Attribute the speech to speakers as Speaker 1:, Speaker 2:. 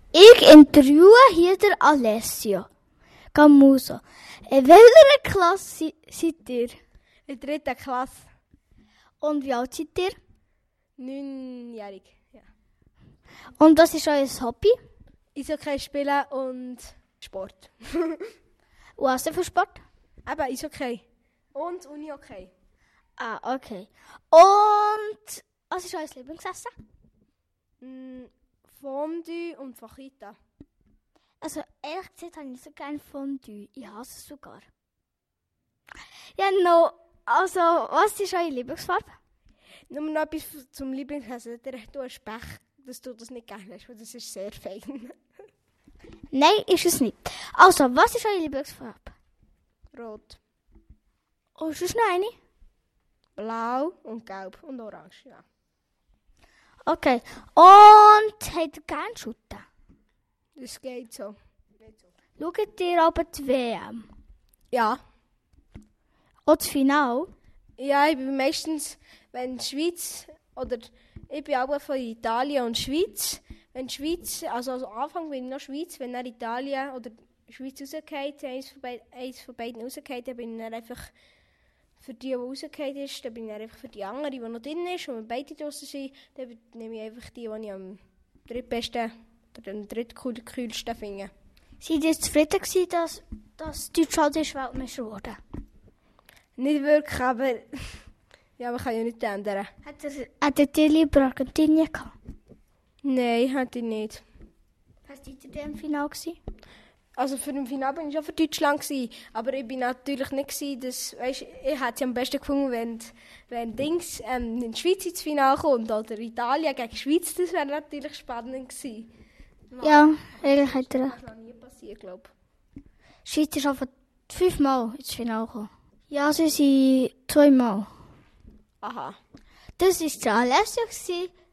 Speaker 1: Ich interviewe hier der Alessio Camuso. In welcher Klasse seid ihr?
Speaker 2: In der 3. Klasse.
Speaker 1: Und wie alt seid ihr?
Speaker 2: 9-jährig. Ja.
Speaker 1: Und was ist euer Hobby?
Speaker 2: Eishockey spielen und Sport.
Speaker 1: Und was denn für Sport?
Speaker 2: Eben Eishockey. Und Unihockey.
Speaker 1: Ah, okay. Und was ist euer Lieblingsessen?
Speaker 2: Fondue und Fajita.
Speaker 1: Also ehrlich gesagt habe ich nicht so gerne Fondue. Ich hasse es sogar. Ja, no. Also, was ist eure Lieblingsfarbe?
Speaker 2: Nur noch etwas zum Lieblingsessen. Du hast Pech, dass du das nicht gerne hast, weil das ist sehr fein.
Speaker 1: Nein, ist es nicht. Also, was ist eure Lieblingsfarbe?
Speaker 2: Rot,
Speaker 1: Oh, ist es noch eine?
Speaker 2: blau und gelb und orange, ja.
Speaker 1: Okay. Und habt ihr gerne Shooten?
Speaker 2: Das geht so.
Speaker 1: Schaut ihr aber die WM?
Speaker 2: Ja.
Speaker 1: Auch das Finale?
Speaker 2: Ja, ich bin meistens, wenn die Schweiz, oder ich bin auch von Italien und Schweiz. Wenn die Schweiz, also am Anfang bin ich noch Schweiz, wenn dann Italien oder Schweiz rausgeht, eins von beiden rausgeht, dann bin ich dann einfach für die rausgeht ist, dann bin ich dann einfach für die andere, die noch drin ist. Und wenn beide draussen sind, dann nehme ich einfach die ich am drittbesten oder am drittkühlsten finde.
Speaker 1: Seid ihr zufrieden gewesen, dass Deutschland ist Weltmeister wurde?
Speaker 2: Nicht wirklich, aber ja, man kann ja nichts ändern.
Speaker 1: Hättet ihr lieber Argentinien gehabt?
Speaker 2: Nein, hätte ich nicht.
Speaker 1: Was seid ihr denn im Finale gewesen?
Speaker 2: Also für den Finale bin ich schon für Deutschland gewesen, aber ich bin natürlich nicht gewesen, dass, weißt, ich hätte es am besten gefunden, wenn Dings in die Schweiz ins Finale kommt oder Italien gegen die Schweiz, das wäre natürlich spannend gewesen.
Speaker 1: Ja, ehrlich hat er.
Speaker 2: Das ist noch nie passiert, glaube ich.
Speaker 1: Die Schweiz ist einfach 5-mal ins Finale gekommen. Ja, sie sind 2-mal.
Speaker 2: Aha.
Speaker 1: Das war der Alessio.